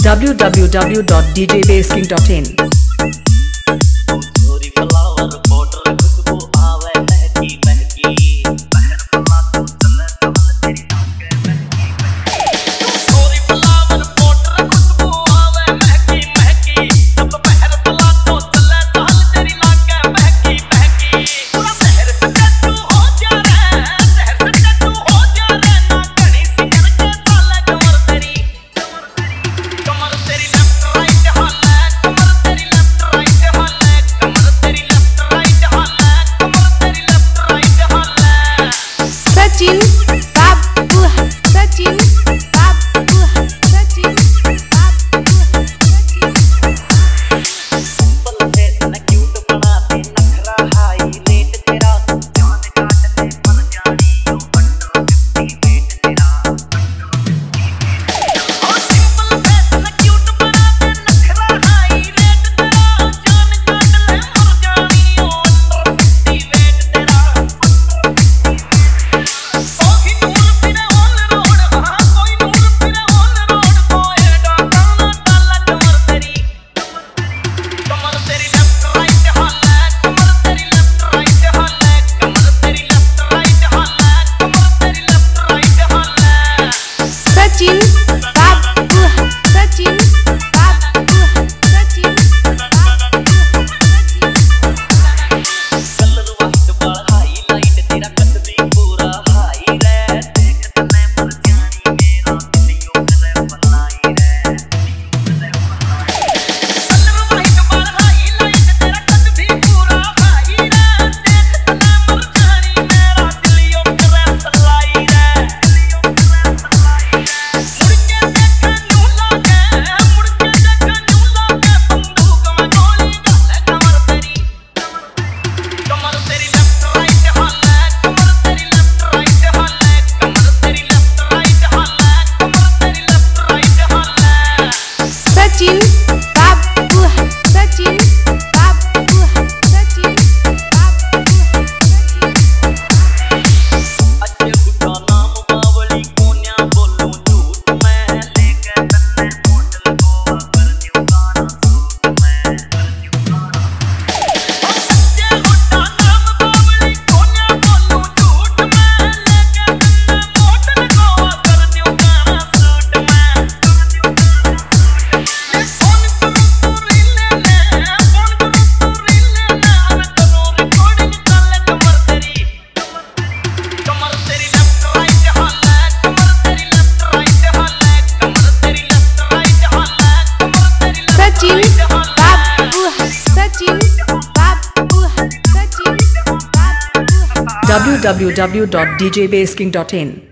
www.djbasking.in Sachin Babu Sachin Babu Sachin Babu Sachin simple fashion cute बना दे नखरा हाई रेट तेरा जान काट ले मन जानी ओ अंडर 50 वेट तेरा सिंपल फैशन क्यूट बना दे नखरा हाई रेट तेरा जान काट ले मन जानी ओ अंडर 50 वेट तेरा सचिन बाबू सचिन बाबू सचिन बाबू सचिन कलर वाइट बाल हाईलाइट तेरा कद भी पूरा हाई रे देख तने मर जानी मेरा दिलियो करे बनाई रे कलर वाइट बाल हाईलाइट तेरा कद भी पूरा हाई रे देख तने मर जानी मेरा दिलियो करे बनाई रे सचिन बाबू सचिन बाबू सचिन बाबू सचिन अच्छे खुदा नाम बावली कोन्या बोलूं झूठ मैं लेके तन्ने होटल को कर दियो गाना सूट मैं कर दियो गाना अच्छे खुदा नाम बावली कोन्या बोलूं झूठ मैं लेके तन्ने होटल को कर दियो गाना सूट मैं कर दियो गाना फोन करूं सुरीले ने हमें करो रिकॉर्डिंग कर ले कमर तेरी लेफ्ट राइट हाले कमर तेरी लेफ्ट राइट हाले कमर तेरी लेफ्ट राइट हाले कमर तेरी सचिन बाबू सचिन बाबू सचिन बाबू www.djbasking.in